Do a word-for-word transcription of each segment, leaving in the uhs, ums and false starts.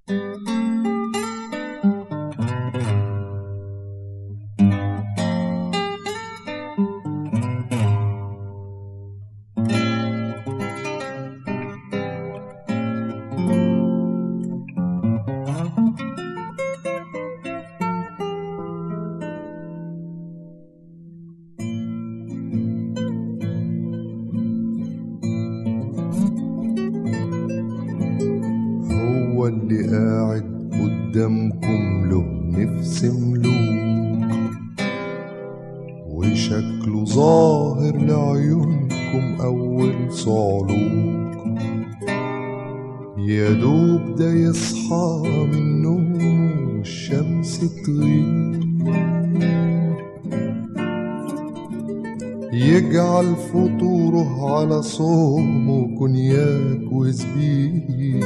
هو اللي قاعد قدامكم له نفس ملوك، وشكله ظاهر لعيونكم أول صعلوك. يا دوب ده يصحى من نومه والشمس تغيب، يجعل فطوره على صومه كونياك وزبيب.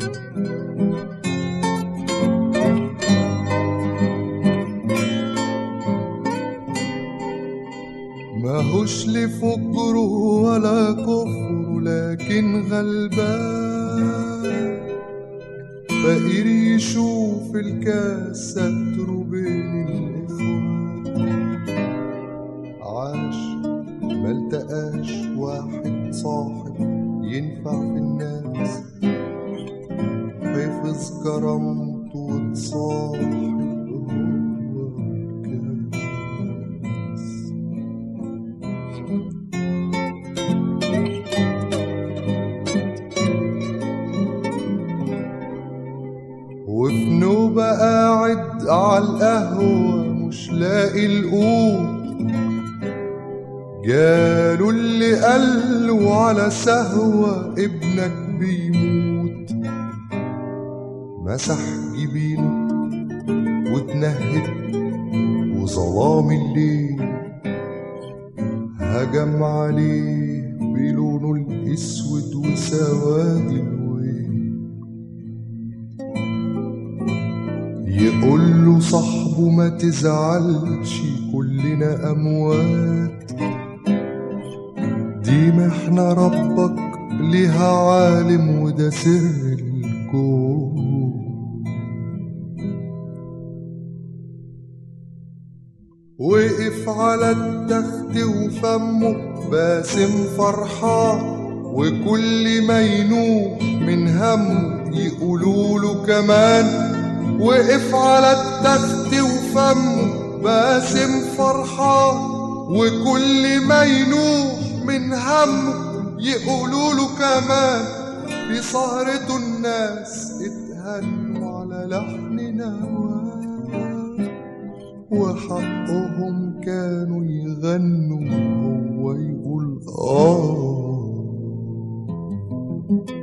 ماهوش لفجره ولا كفره لكن غلبان، فقير يشوف الكاس ستره بين الإخوان. عاش ملتقاش واحد صاحب ينفع في الناس، حفظ كرامته وتصاحب هو الكاس. وفي نوبة قاعد عالقهوة مش لاقي القوت، جاله اللي قاله على سهوة ابنك بيموت. مسح جبينه واتنهد وظلام الليل هجم عليه بلونه الاسود وسواد الويل. يقوله صاحبه ما تزعلش كلنا اموات، دي محنة ربك ليها عالم وده سر الكون. وقف على التخت وفمه باسم فرحان، وكل ما ينوح من همه يقولوله كمان. وقف على التخت وفمه باسم فرحان، وكل ما ينوح من همه يقولوله كمان. في سهرته الناس اتهنوا على لحن نواه، وحقهم كانوا يغنوا وهو يقول آه.